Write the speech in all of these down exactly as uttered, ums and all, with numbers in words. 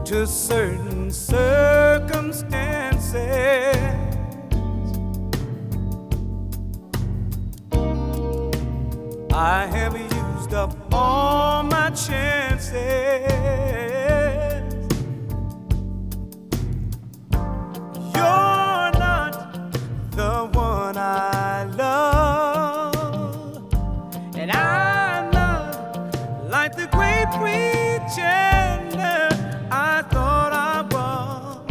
to certain circumstances. I have used up all my chances. You're not the one I love, and I'm not like the great pretender I thought I was.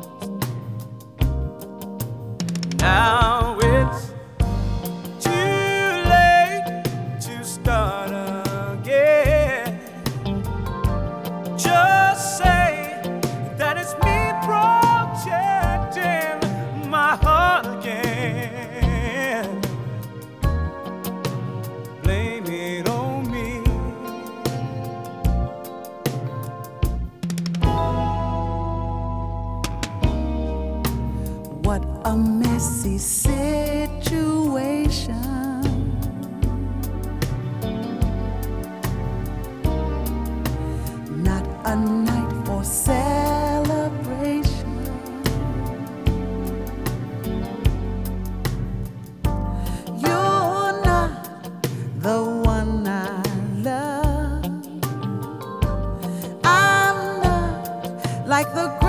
Now it's too late to start again. Just say that it's me projecting my heart again. Blame it on me. What a messy situation. Not a night for celebration. You're not the one I love. I'm not like the